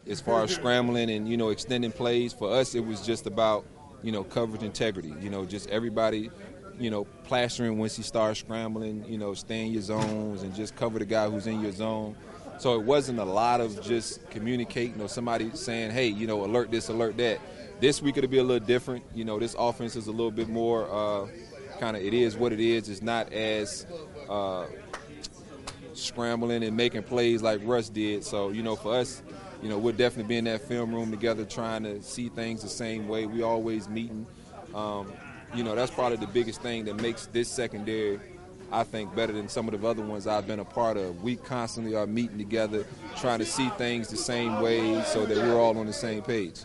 as far as scrambling and, extending plays. For us, it was just about, coverage integrity. Just everybody, plastering once he starts scrambling, stay in your zones and just cover the guy who's in your zone. So it wasn't a lot of just communicating or somebody saying, hey, alert this, alert that. This week it'll be a little different. This offense is a little bit more kind of it is what it is. It's not as scrambling and making plays like Russ did. So, for us, we'll definitely be in that film room together trying to see things the same way. We always meeting. That's probably the biggest thing that makes this secondary, I think, better than some of the other ones I've been a part of. We constantly are meeting together, trying to see things the same way so that we're all on the same page.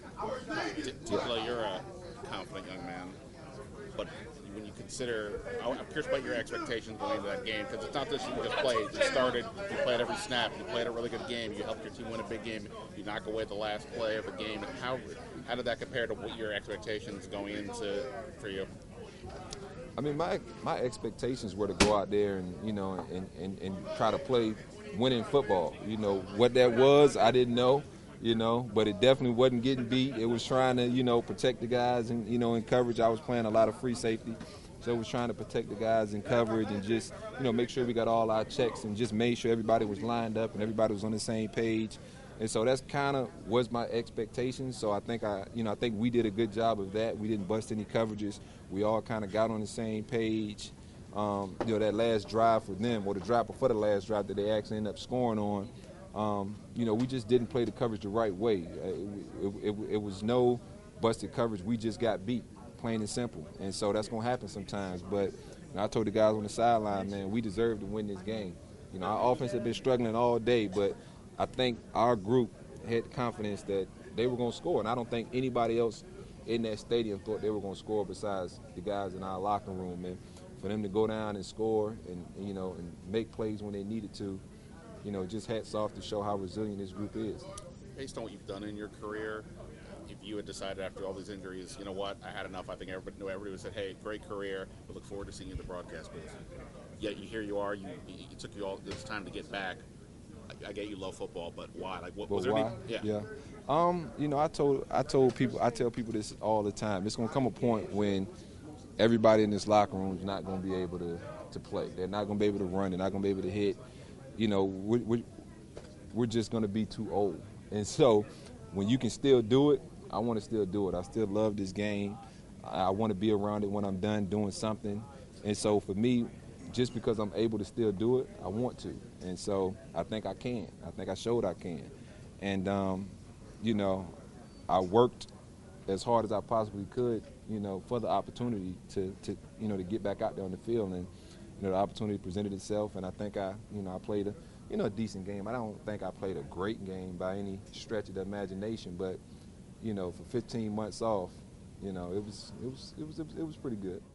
Tilo, you're a confident young man, but when you consider, I'm curious about your expectations going into that game, because it's not this you just played. You started, you played every snap, you played a really good game, you helped your team win a big game, you knock away the last play of the game. How did that compare to what your expectations going into for you? I mean, my expectations were to go out there and try to play winning football. What that was, I didn't know. But it definitely wasn't getting beat. It was trying to, protect the guys and, in coverage. I was playing a lot of free safety. So it was trying to protect the guys in coverage and just, make sure we got all our checks and just made sure everybody was lined up and everybody was on the same page. And so that's kind of was my expectations. So I think I think we did a good job of that. We didn't bust any coverages. We all kind of got on the same page. That last drive for them, or the drive before the last drive that they actually ended up scoring on, we just didn't play the coverage the right way. It was no busted coverage. We just got beat, plain and simple. And so that's going to happen sometimes. But I told the guys on the sideline, man, we deserve to win this game. Our offense had been struggling all day, but I think our group had confidence that they were going to score. And I don't think anybody else in that stadium thought they were going to score besides the guys in our locker room. And for them to go down and score and make plays when they needed to, just hats off to show how resilient this group is. Based on what you've done in your career, if you had decided after all these injuries, you know what, I had enough, I think everybody would have said, hey, great career, we look forward to seeing you in the broadcast booth. Yet here you are, it took you all this time to get back. I get you love football, but why? Like, what was there? Why? Yeah. I tell people this all the time. It's going to come a point when everybody in this locker room is not going to be able to play. They're not going to be able to run. They're not going to be able to hit. We're just going to be too old. And so when you can still do it, I want to still do it. I still love this game. I want to be around it when I'm done doing something. And so for me, just because I'm able to still do it, I want to. And so I think I can. I think I showed I can. And, I worked as hard as I possibly could, for the opportunity to get back out there on the field. And, the opportunity presented itself, and I think I played a decent game. I don't think I played a great game by any stretch of the imagination, but, for 15 months off, it was pretty good.